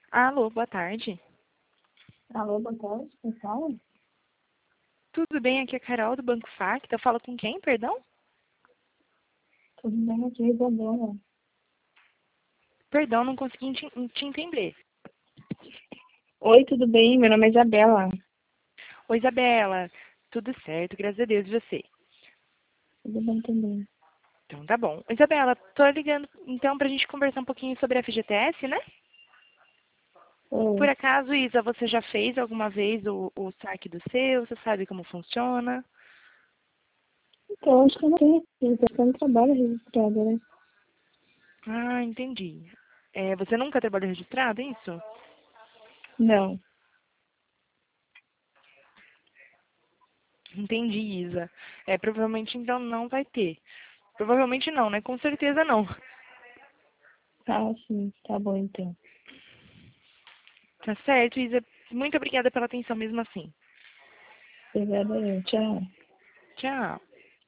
Alô, boa tarde. Alô, boa tarde, quem fala? Tudo bem? Aqui é a Carol do Banco Facta. Eu falo com quem, perdão? Tudo bem aqui, Isabela? Perdão, não consegui te entender. Oi, tudo bem? Meu nome é Isabela. Oi, Isabela. Tudo certo, graças a Deus, e você? Tudo bem também. Então tá bom. Isabela, tô ligando então pra gente conversar um pouquinho sobre a FGTS, né? Por Oi. acaso, Isa, você já fez alguma vez o saque do seu? Você sabe como funciona? Então, acho que eu não tenho aqui, porque eu não trabalho registrada, né? Ah, entendi. Você nunca trabalhou registrado, é isso? Não. Entendi, Isa. Provavelmente então não vai ter. Provavelmente não, né? Com certeza não. Ah, sim, tá bom então. Tá certo, Isa. Muito obrigada pela atenção mesmo assim. Obrigada, eu. Tchau. Tchau.